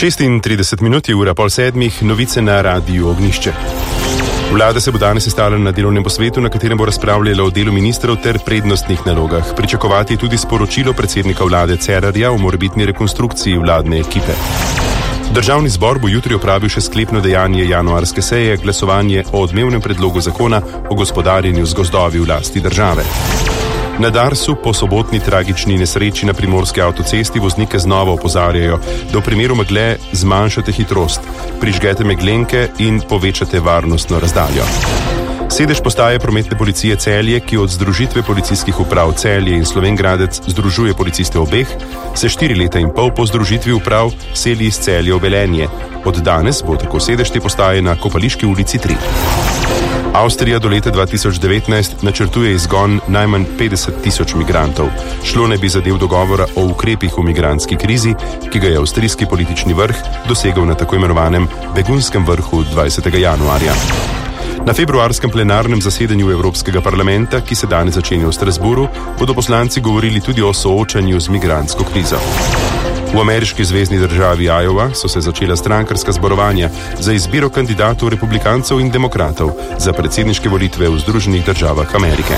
36 minut je ura pol sedmih, novice na Radiu Ognjišče. Vlada se bo danes sestala na delovnem posvetu, na katerem bo razpravljala o delu ministrov ter prednostnih nalogah. Pričakovati je tudi sporočilo predsednika vlade Cerarja o morebitni rekonstrukciji vladne ekipe. Državni zbor bo jutri opravil še sklepno dejanje januarske seje, glasovanje o odmevnem predlogu zakona o gospodarjenju z gozdovi v lasti države. Na Darsu po sobotni tragični nesreči na primorski avtocesti voznike znova opozarjajo, da v primeru megle zmanjšate hitrost, prižgete meglenke in povečate varnostno razdaljo. Sedež postaje prometne policije Celje, ki od združitve policijskih uprav Celje in Slovenj Gradec združuje policiste obeh, se 4 leta in pol po združitvi uprav seli iz Celje v Velenje. Od danes bo tako sedež te postaje na Kopališki ulici 3. Avstrija do leta 2019 načrtuje izgon najmanj 50.000 migrantov. Šlo ne bi zadev dogovora o ukrepih v migrantski krizi, ki ga je avstrijski politični vrh dosegel na tako imenovanem begunskem vrhu 20. januarja. Na februarskem plenarnem zasedanju Evropskega parlamenta, ki se danes začenja v Strasburu, bodo poslanci govorili tudi o soočanju z migrantsko krizo. V ameriški zvezni državi Iowa so se začela strankarska zborovanja za izbiro kandidatov republikancev in demokratov za predsedniške volitve v Združenih državah Amerike.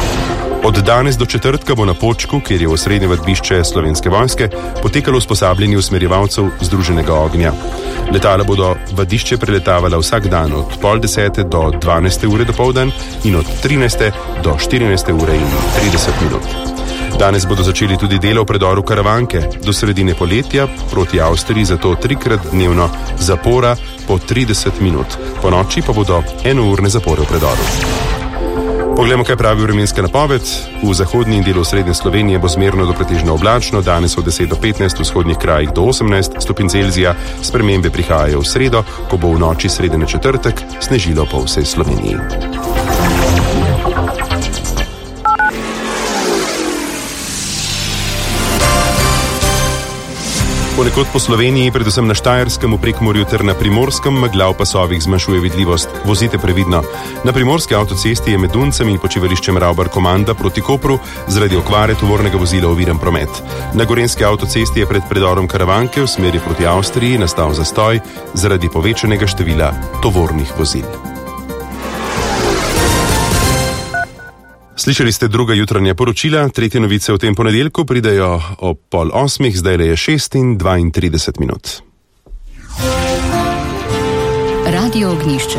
Od danes do četrtka bo na Počku, kjer je osrednje vadbišče Slovenske vojske, potekalo usposabljanje usmerjevalcev Združenega ognja. Letala bodo vadišče preletavala vsak dan od 9:30 do 12. ure dopoldan in od 13. do 14. ure in 30 minut. Danes bodo začeli tudi delo v predoru Karavanke. Do sredine poletja proti Avstriji zato 3-krat dnevno zapora po 30 minut. Po noči pa bodo 1-urne zapore v predoru. Poglejmo, kaj pravi vremenska napoved. V zahodni in delu srednje Slovenije bo zmerno do pretežno oblačno, danes od 10 do 15, v vzhodnih krajih do 18 stopinj Celzija. Spremembe prihajajo v sredo, ko bo v noči srede na četrtek snežilo po vsej Sloveniji. Ponekod po Sloveniji, predvsem na Štajerskem, v Prekmurju ter na Primorskem, megla v pasovih zmanjšuje vidljivost. Vozite previdno. Na primorski avtocesti je med Duncem in počivališčem Ravbar-Komanda proti Kopru zaradi okvare tovornega vozila oviran promet. Na gorenjski avtocesti je pred predorom Karavanke v smeri proti Avstriji nastal zastoj zaradi povečanega števila tovornih vozil. Slišali ste druga jutranja poročila, tretje novice v tem ponedeljku pridejo ob 7:30, zdaj je 6:32 minut. Radio Ognjišče.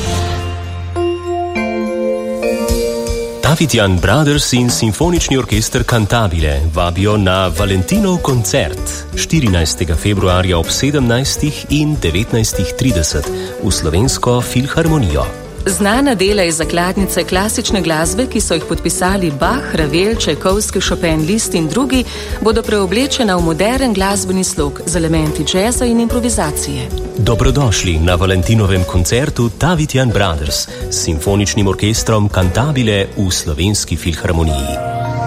David-Jan Brothers in simfonični orkester Cantabile vabijo na Valentinov koncert 14. februarja ob 17. in 19:30 v Slovensko filharmonijo. Znana dela iz zakladnice klasične glasbe, ki so jih podpisali Bach, Ravel, Čajkovski, Chopin, Liszt in drugi, bodo preoblečena v moderen glasbeni slog z elementi džeza in improvizacije. Dobrodošli na Valentinovem koncertu David-Jan Brothers s simfoničnim orkestrom Cantabile v Slovenski filharmoniji.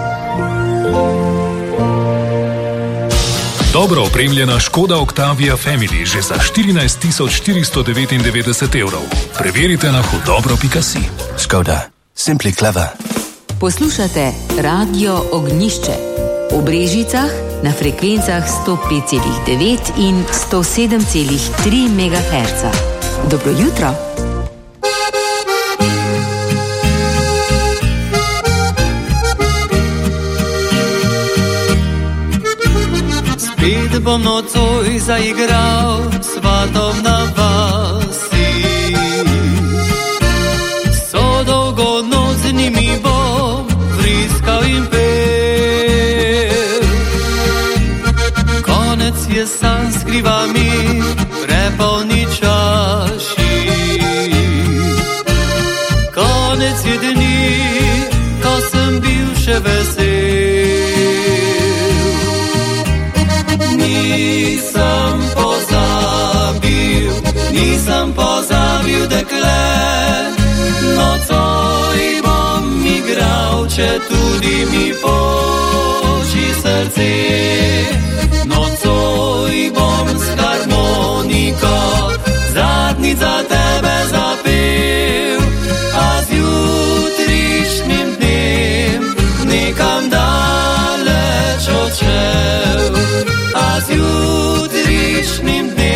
Dobro opremljena Škoda Octavia Family že za 14.499 €. Preverite na hudobro.si. Škoda. Simply clever. Poslušate Radio Ognjišče. V Brežicah na frekvencah 105,9 in 107,3 MHz. Dobro jutro. Spet bom nocoj zaigral svatom na vasi. So dolgo noc z njimi bom vriskal in pel. Konec je san skriva mi prepolni čaši. Konec je dni, ko sem bil še vesel. Nisem pozabil, dekle, nocoj bom igral, če tudi mi poči srce. Nocoj bom s harmoniko zadnjič za tebe zapel, a z jutrišnjim dnem nekam daleč odšel, a z jutrišnjim dnem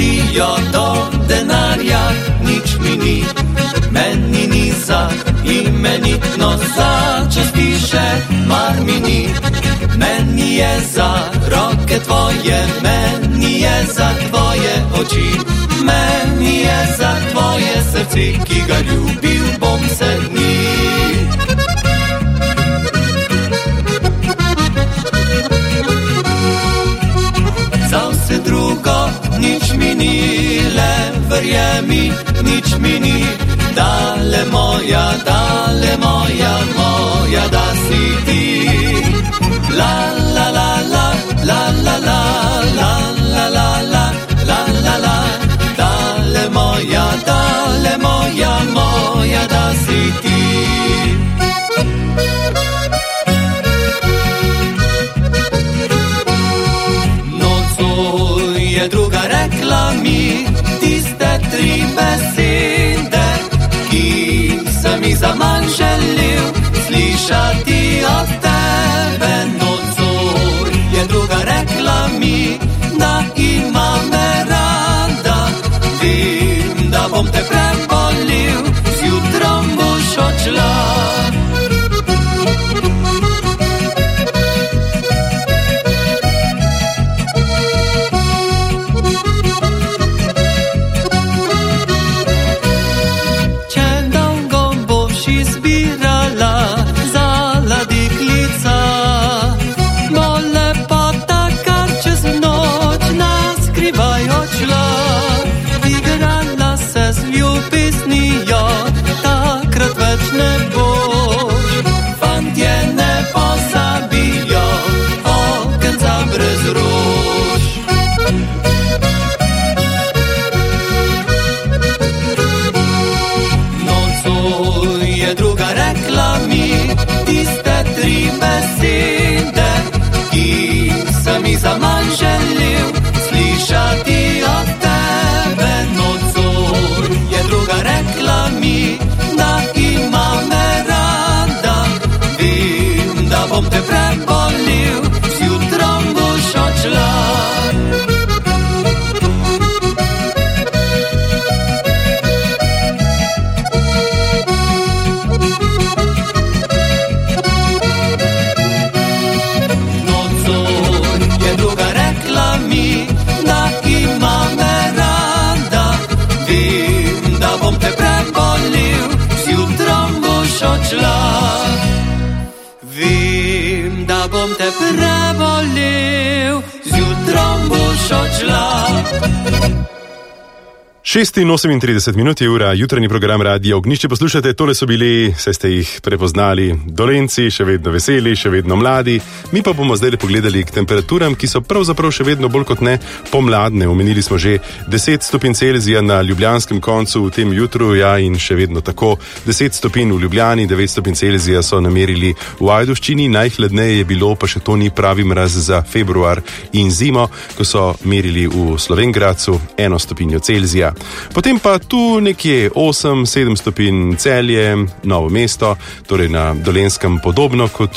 hotijo do denarja, nič mi ni, meni ni za imenitno za častiše, mar mi ni. Meni je za roke tvoje, meni je za tvoje oči, meni je za tvoje srce, ki ga ljubil bom se dni. Za vse drugo nič mi ni, le verjemi, nič mi ni. Dale moja, moja, da si ti. La la la la, la la la, la la la la, la la la. Dale moja, moja, da si ti. Je druga rekla mi tiste tri besede, ki sem jih zaman želel slišati od tebe. Nocoj je druga rekla mi, da ima me rada, vem, da bom te prebolel, zjutrom boš odšla. Zaman želel slišati od tebe. Nocoj je druga rekla mi, da ima me rada, vem, da bom te prebolel, zjutrom boš odšla. Vem, da bom te prebolel, zjutrom boš odšla. 6:38 minut je ura, jutranji program Radia Ognjišče poslušate. Tole so bili, saj ste jih prepoznali, Dolenci, še vedno veseli, še vedno mladi. Mi pa bomo zdaj pogledali k temperaturam, ki so pravzaprav še vedno bolj kot ne pomladne. Omenili smo že 10 stopinj Celzija na ljubljanskem koncu v tem jutru, ja, in še vedno tako. 10 stopinj v Ljubljani, 9 stopinj Celzija so namerili v Ajdovščini, najhladneje je bilo, pa še to ni pravi mraz za februar in zimo, ko so merili v Slovenj Gradcu 1 stopinjo Celzija. Potem pa tu nekje 8-7 stopinj Celje, Novo mesto, torej na Dolenjskem podobno kot